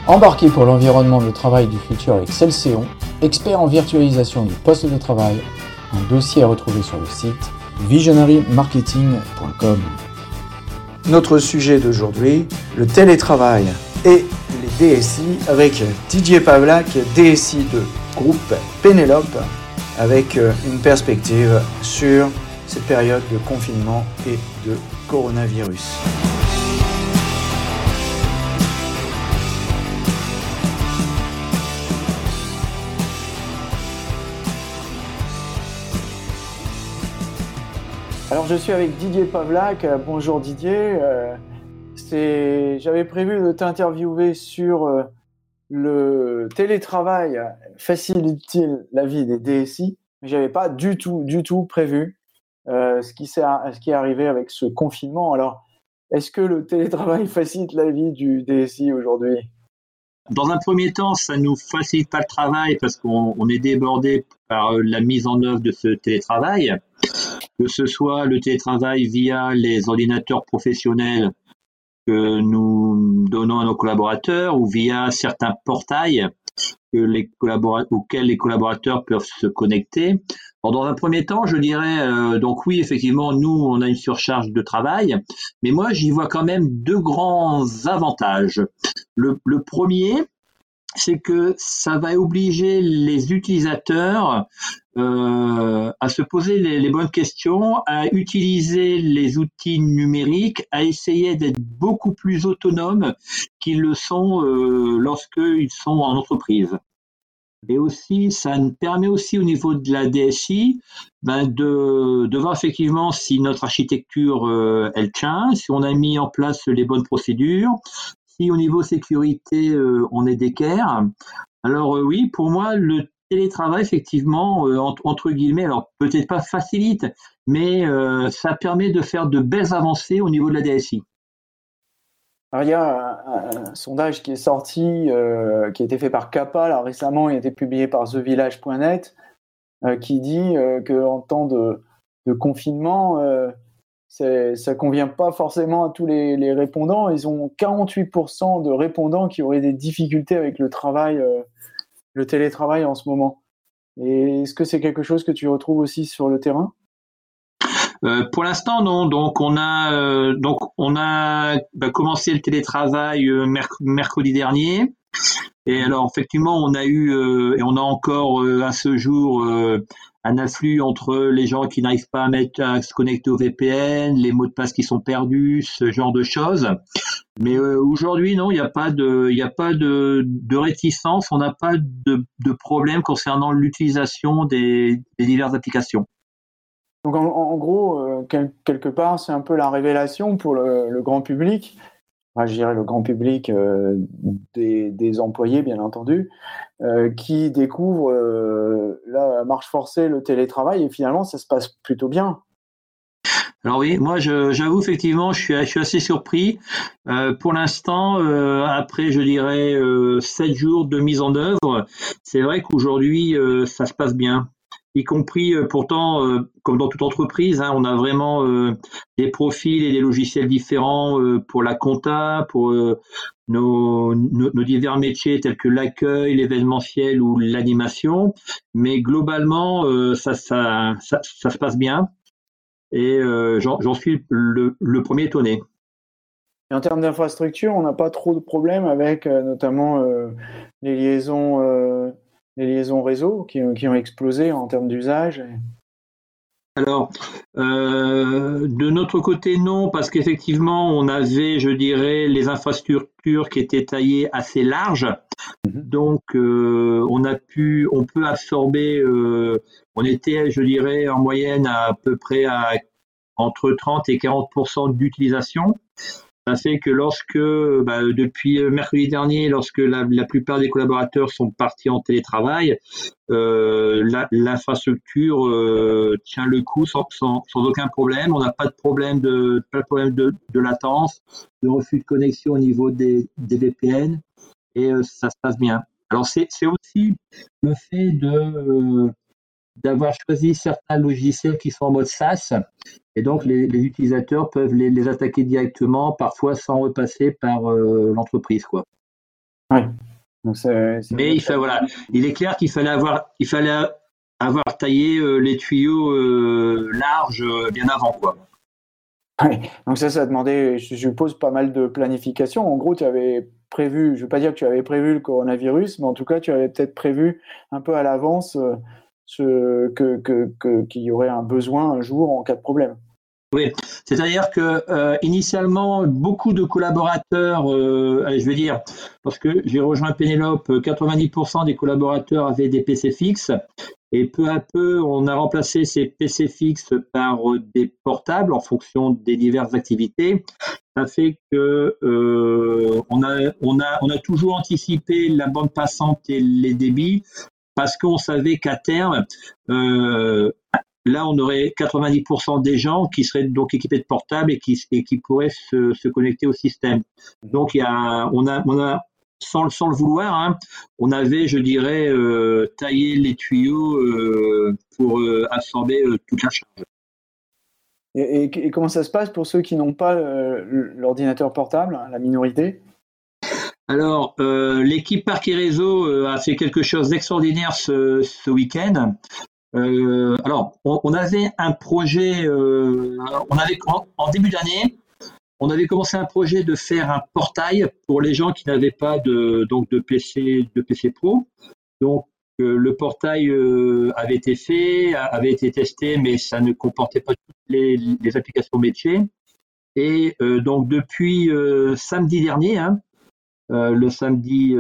Embarquez pour l'environnement de travail du futur avec Celséon, expert en virtualisation du poste de travail, un dossier à retrouver sur le site visionarymarketing.com. Notre sujet d'aujourd'hui, le télétravail et les DSI avec Didier Pavlak, DSI de groupe Pénélope, avec une perspective sur cette période de confinement et de coronavirus. Alors je suis avec Didier Pavlak. Bonjour Didier. J'avais prévu de t'interviewer sur le télétravail facilite-t-il la vie des DSI, mais j'avais pas du tout prévu ce qui est arrivé avec ce confinement. Alors, est-ce que le télétravail facilite la vie du DSI aujourd'hui ? Dans un premier temps, ça ne nous facilite pas le travail parce qu'on est débordé par la mise en œuvre de ce télétravail, que ce soit le télétravail via les ordinateurs professionnels que nous donnons à nos collaborateurs ou via certains portails auxquels les collaborateurs peuvent se connecter. Alors, dans un premier temps, je dirais, donc oui, effectivement, nous, on a une surcharge de travail, mais moi, j'y vois quand même deux grands avantages. Le premier, c'est que ça va obliger les utilisateurs à se poser les bonnes questions, à utiliser les outils numériques, à essayer d'être beaucoup plus autonomes qu'ils le sont lorsqu'ils sont en entreprise. Et aussi, ça nous permet aussi au niveau de la DSI de voir effectivement si notre architecture elle tient, si on a mis en place les bonnes procédures, si au niveau sécurité on est d'équerre. Alors oui, pour moi, le télétravail, effectivement, entre guillemets, alors peut-être pas facilite, mais ça permet de faire de belles avancées au niveau de la DSI. Alors, il y a un sondage qui est sorti, qui a été fait par CAPA là, récemment, il a été publié par thevillage.net, qui dit qu'en temps de confinement, ça convient pas forcément à tous les répondants. Ils ont 48% de répondants qui auraient des difficultés avec le télétravail en ce moment. Et est-ce que c'est quelque chose que tu retrouves aussi sur le terrain ? Pour l'instant, non. Donc, on a commencé le télétravail mercredi dernier. Et alors, effectivement, on a eu et on a encore à ce jour un afflux entre les gens qui n'arrivent pas à se connecter au VPN, les mots de passe qui sont perdus, ce genre de choses. Mais aujourd'hui, non, il n'y a pas de réticence, on n'a pas de problème concernant l'utilisation des diverses applications. Donc en gros, quelque part, c'est un peu la révélation pour le grand public. Enfin, je dirais le grand public des employés, bien entendu, qui découvrent la marche forcée, le télétravail, et finalement, ça se passe plutôt bien. Alors oui, moi j'avoue effectivement, je suis assez surpris. Pour l'instant, après je dirais 7 jours de mise en œuvre, c'est vrai qu'aujourd'hui ça se passe bien. Y compris pourtant, comme dans toute entreprise, on a vraiment des profils et des logiciels différents pour la compta, pour nos divers métiers tels que l'accueil, l'événementiel ou l'animation. Mais globalement, ça se passe bien. Et j'en suis le premier étonné. Et en termes d'infrastructure, on n'a pas trop de problèmes avec notamment les liaisons réseau qui ont explosé en termes d'usage. Alors, de notre côté, non, parce qu'effectivement, on avait, je dirais, les infrastructures qui étaient taillées assez larges. Donc, on peut absorber, on était, je dirais, en moyenne à peu près entre 30 et 40% d'utilisation. Ça fait que depuis mercredi dernier, lorsque la plupart des collaborateurs sont partis en télétravail, l'infrastructure tient le coup sans aucun problème. On n'a pas de problème de latence, de refus de connexion au niveau des VPN, et ça se passe bien. Alors c'est aussi le fait d'avoir choisi certains logiciels qui sont en mode SaaS, et donc les utilisateurs peuvent les attaquer directement, parfois sans repasser par l'entreprise, quoi. Ouais. Donc Mais il est clair qu'il fallait avoir taillé les tuyaux larges bien avant, quoi. Ouais. Donc ça demandait, je suppose, pas mal de planification. En gros, tu avais prévu, je ne veux pas dire que tu avais prévu le coronavirus, mais en tout cas, tu avais peut-être prévu un peu à l'avance qu'il y aurait un besoin un jour en cas de problème. Oui, c'est-à-dire que initialement, beaucoup de collaborateurs, je vais dire, parce que j'ai rejoint Pénélope, 90% des collaborateurs avaient des PC fixes, et peu à peu, on a remplacé ces PC fixes par des portables en fonction des diverses activités. Ça fait que on a toujours anticipé la bande passante et les débits parce qu'on savait qu'à terme, là, on aurait 90% des gens qui seraient donc équipés de portables et qui pourraient se connecter au système. Donc, on a sans le vouloir, hein, on avait, je dirais, taillé les tuyaux pour absorber toute la charge. Et comment ça se passe pour ceux qui n'ont pas l'ordinateur portable, la minorité? Alors, l'équipe Parc et Réseau a fait quelque chose d'extraordinaire ce week-end. Alors, on avait un projet, en début d'année, on avait commencé un projet de faire un portail pour les gens qui n'avaient pas de PC Pro. Donc, le portail avait été fait, avait été testé, mais ça ne comportait pas toutes les applications métiers. Et donc, depuis samedi dernier, hein, le samedi,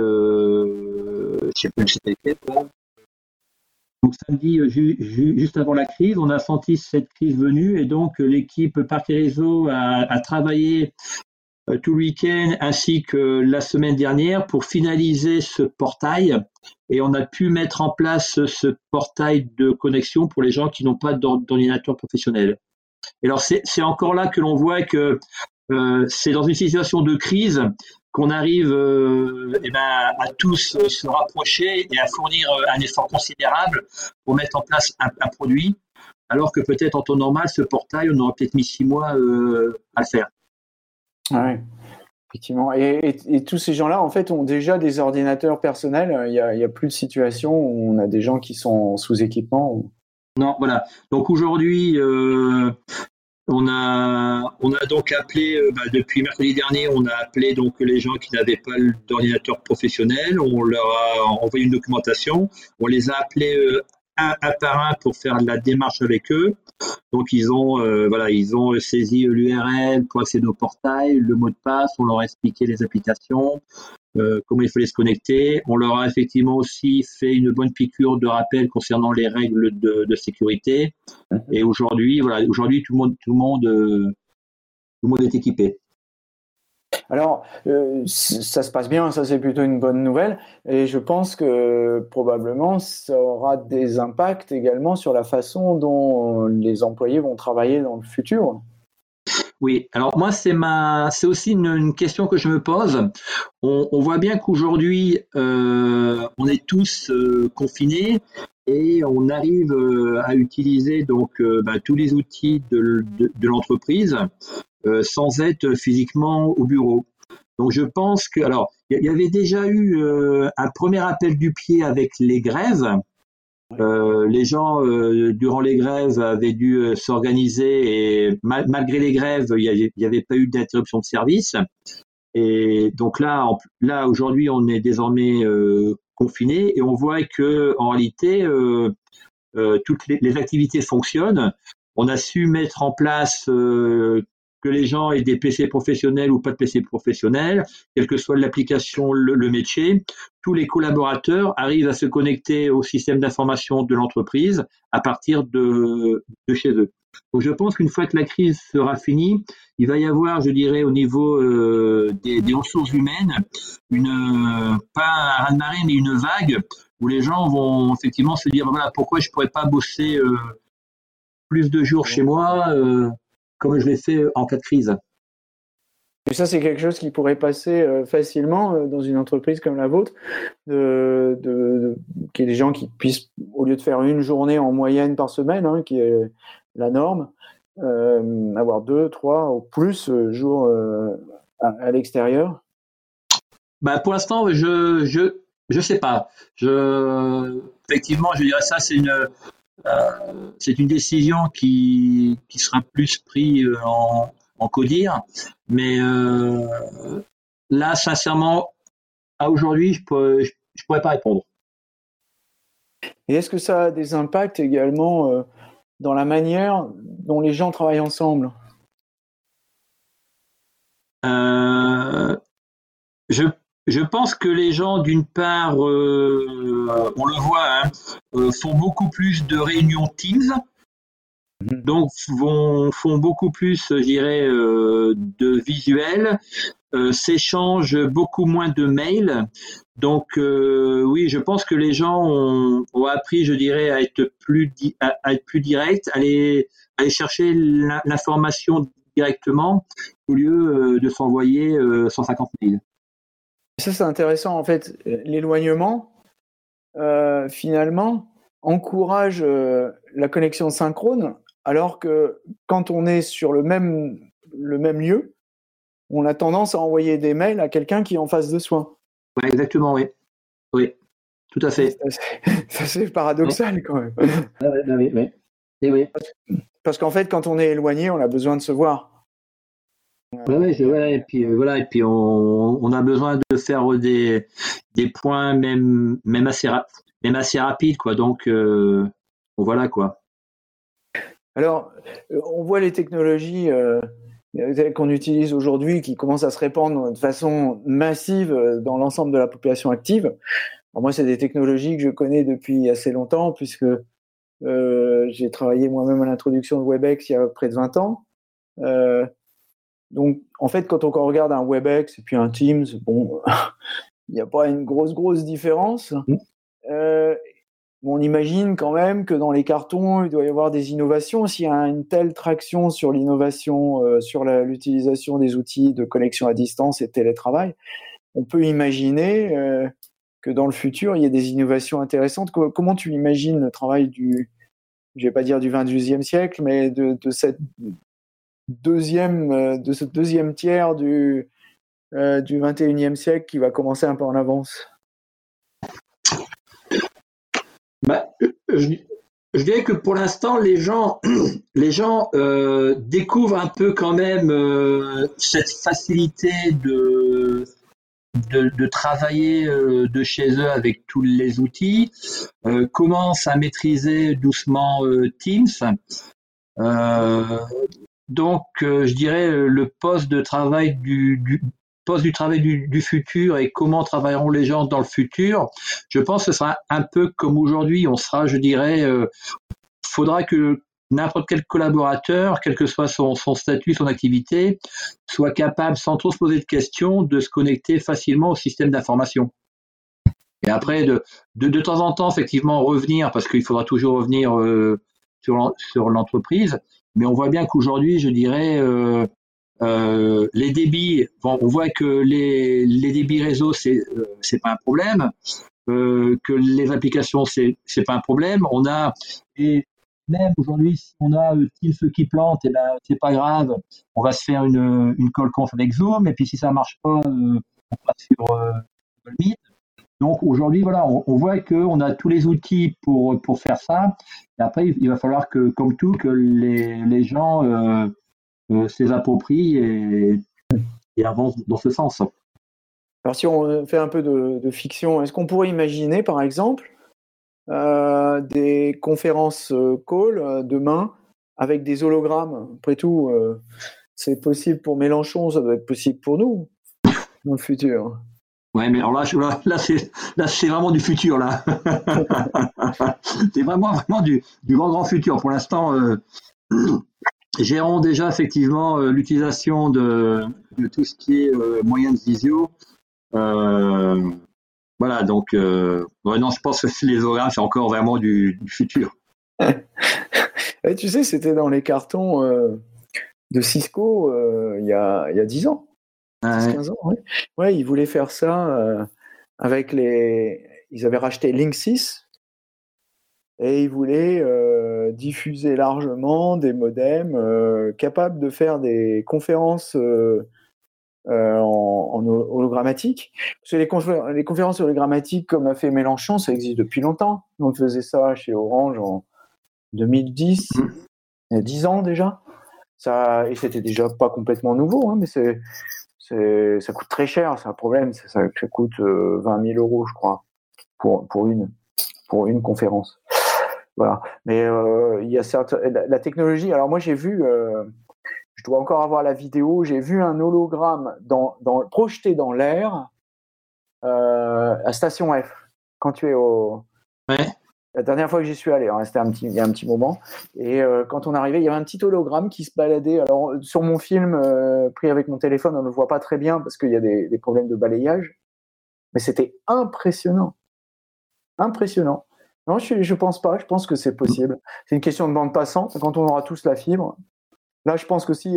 je sais pas, c'était quoi. Donc samedi, juste avant la crise, on a senti cette crise venue et donc l'équipe Parc et Réseau a travaillé tout le week-end ainsi que la semaine dernière pour finaliser ce portail et on a pu mettre en place ce portail de connexion pour les gens qui n'ont pas d'ordinateur professionnel. Et alors c'est encore là que l'on voit que c'est dans une situation de crise qu'on arrive à tous se rapprocher et à fournir un effort considérable pour mettre en place un produit, alors que peut-être en temps normal, ce portail, on aurait peut-être mis 6 mois à le faire. Oui, effectivement. Et tous ces gens-là, en fait, ont déjà des ordinateurs personnels. Il y a plus de situation où on a des gens qui sont sous équipement. Non, voilà. Donc aujourd'hui, on a donc appelé, depuis mercredi dernier, on a appelé donc les gens qui n'avaient pas d'ordinateur professionnel. On leur a envoyé une documentation. On les a appelés un par un pour faire la démarche avec eux. Donc ils ont saisi l'URL pour accéder au portail, le mot de passe. On leur a expliqué les applications, comment il fallait se connecter. On leur a effectivement aussi fait une bonne piqûre de rappel concernant les règles de sécurité. Et aujourd'hui, tout le monde est équipé. Alors, ça se passe bien, ça c'est plutôt une bonne nouvelle. Et je pense que probablement ça aura des impacts également sur la façon dont les employés vont travailler dans le futur. Oui, alors moi c'est aussi une question que je me pose. On voit bien qu'aujourd'hui on est tous confinés et on arrive à utiliser donc tous les outils de l'entreprise sans être physiquement au bureau. Donc je pense que alors il y avait déjà eu un premier appel du pied avec les grèves. Les gens, durant les grèves, avaient dû s'organiser et malgré les grèves, il n'y avait pas eu d'interruption de service. Et donc là aujourd'hui, on est désormais confiné et on voit que en réalité, toutes les activités fonctionnent. On a su mettre en place que les gens aient des PC professionnels ou pas de PC professionnels, quelle que soit l'application, le métier, tous les collaborateurs arrivent à se connecter au système d'information de l'entreprise à partir de chez eux. Donc je pense qu'une fois que la crise sera finie, il va y avoir, je dirais, au niveau des ressources humaines, pas un raz-de-marée, mais une vague où les gens vont effectivement se dire voilà, pourquoi je pourrais pas bosser plus de jours chez moi comme je l'ai fait en cas de crise. Et ça, c'est quelque chose qui pourrait passer facilement dans une entreprise comme la vôtre, qu'il y ait des gens qui puissent, au lieu de faire une journée en moyenne par semaine, hein, qui est la norme, avoir 2, 3 ou plus jours à l'extérieur. Bah, pour l'instant, je sais pas. Effectivement, je dirais ça, c'est une décision qui sera plus prise en CODIR. Mais là, sincèrement, à aujourd'hui, je pourrais pas répondre. Et est-ce que ça a des impacts également dans la manière dont les gens travaillent ensemble? Euh, je, je pense que les gens, d'une part, on le voit, hein, font beaucoup plus de réunions Teams. Donc font beaucoup plus, je dirais, de visuels, s'échangent beaucoup moins de mails. Donc oui, je pense que les gens ont appris, je dirais, à être plus direct, aller chercher l'information directement au lieu de s'envoyer 150 mails. Ça, c'est intéressant. En fait, l'éloignement, finalement, encourage la connexion synchrone, alors que quand on est sur le même lieu, on a tendance à envoyer des mails à quelqu'un qui est en face de soi. Ouais, exactement, oui. Oui, tout à fait. Ça, c'est paradoxal quand même. Ah ouais, bah oui, oui. Et oui. Parce qu'en fait, quand on est éloigné, on a besoin de se voir. Ouais, et puis voilà, et puis on a besoin de faire des points même assez rapides, quoi. Donc voilà, quoi. Alors, on voit les technologies qu'on utilise aujourd'hui qui commencent à se répandre de façon massive dans l'ensemble de la population active. Alors moi, c'est des technologies que je connais depuis assez longtemps, puisque j'ai travaillé moi-même à l'introduction de WebEx il y a près de 20 ans. Donc, en fait, quand on regarde un WebEx et puis un Teams, bon, il n'y a pas une grosse différence. On imagine quand même que dans les cartons, il doit y avoir des innovations. S'il y a une telle traction sur l'innovation, sur l'utilisation des outils de connexion à distance et de télétravail, on peut imaginer que dans le futur, il y ait des innovations intéressantes. Comment tu imagines le travail je vais pas dire du 21e siècle, mais de ce deuxième tiers du 21e siècle qui va commencer un peu en avance? Bah, je dirais que pour l'instant, les gens découvrent un peu quand même cette facilité de travailler de chez eux avec tous les outils, commencent à maîtriser doucement Teams. Donc, je dirais le poste de travail poste du travail du futur et comment travailleront les gens dans le futur. Je pense que ce sera un peu comme aujourd'hui. On sera, je dirais, faudra que n'importe quel collaborateur, quel que soit son statut, son activité, soit capable, sans trop se poser de questions, de se connecter facilement au système d'information. Et après, de temps en temps, effectivement, revenir, parce qu'il faudra toujours revenir sur l'entreprise. Mais on voit bien qu'aujourd'hui, je dirais, les débits, bon, on voit que les débits réseau, c'est pas un problème, que les applications, c'est pas un problème. Et même aujourd'hui, si on a Teams qui plante, et ben, c'est pas grave, on va se faire une call conf avec Zoom, et puis si ça marche pas, on passe sur Google Meet. Donc aujourd'hui, voilà, on voit qu'on a tous les outils pour faire ça. Et après, il va falloir que, comme tout, que les gens se les approprient et avancent dans ce sens. Alors si on fait un peu de fiction, est-ce qu'on pourrait imaginer, par exemple, des conférences call demain avec des hologrammes? Après tout, c'est possible pour Mélenchon, ça doit être possible pour nous dans le futur. Ouais, mais alors là c'est vraiment du futur là. C'est vraiment du grand futur. Pour l'instant, gérons déjà effectivement l'utilisation de tout ce qui est moyen de visio. Voilà, donc ouais, non, je pense que les hologrammes, c'est encore vraiment du futur. Et tu sais, c'était dans les cartons de Cisco il y a 10 ans. 10-15 ans, ouais. Ouais, ils voulaient faire ça avec ils avaient racheté Linksys et ils voulaient diffuser largement des modems capables de faire des conférences en hologrammatique. Parce que les conférences hologrammatiques, comme a fait Mélenchon, ça existe depuis longtemps. On faisait ça chez Orange en 2010, il y a 10 ans déjà. Et c'était déjà pas complètement nouveau, hein, mais ça coûte très cher, c'est un problème. Ça coûte 20 000 euros, je crois, pour une conférence. Voilà. Mais il y a la technologie. Alors moi, j'ai vu, je dois encore avoir la vidéo, j'ai vu un hologramme projeté dans l'air à Station F, quand tu es au... Ouais. La dernière fois que j'y suis allé, hein, il y a un petit moment, et quand on arrivait, il y avait un petit hologramme qui se baladait. Alors sur mon film pris avec mon téléphone, on ne le voit pas très bien parce qu'il y a des problèmes de balayage, mais c'était impressionnant. Impressionnant. Non, je pense pas, je pense que c'est possible. C'est une question de bande passante, quand on aura tous la fibre. Là, je pense que si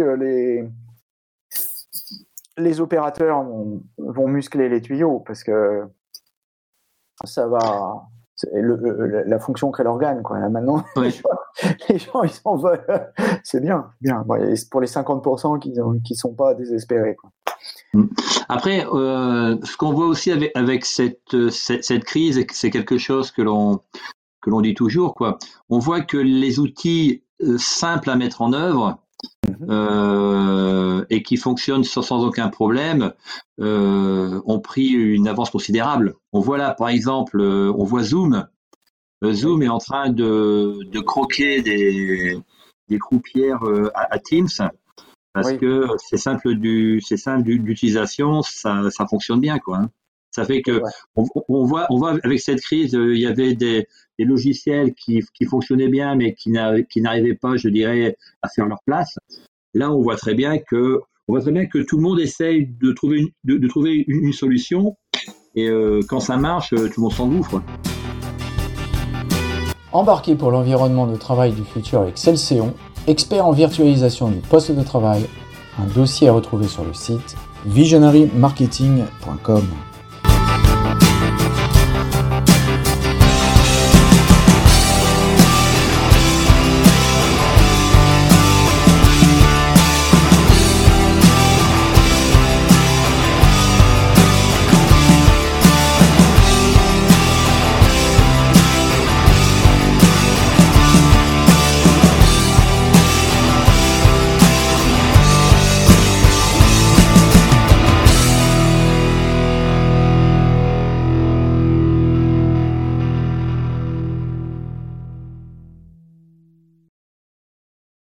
les opérateurs vont muscler les tuyaux, parce que ça va... la fonction crée l'organe, quoi. Là, maintenant, ouais. les gens, ils s'en veulent. C'est bien. Bon, pour les 50% qui sont pas désespérés, quoi. Après, ce qu'on voit aussi avec cette crise, c'est quelque chose que l'on dit toujours, quoi. On voit que les outils simples à mettre en œuvre et qui fonctionnent sans aucun problème ont pris une avance considérable. On voit là, par exemple, on voit Zoom. Zoom est en train de croquer des croupières à Teams. Parce que c'est simple d'utilisation, ça fonctionne bien, quoi. Hein. Ça fait que on voit avec cette crise, il y avait des logiciels qui fonctionnaient bien, mais qui n'arrivaient pas, je dirais, à faire leur place. Là, on voit très bien que tout le monde essaye de trouver une solution, et quand ça marche, tout le monde s'engouffre. Embarquez pour l'environnement de travail du futur avec Celséon, expert en virtualisation du poste de travail. Un dossier à retrouver sur le site visionarymarketing.com.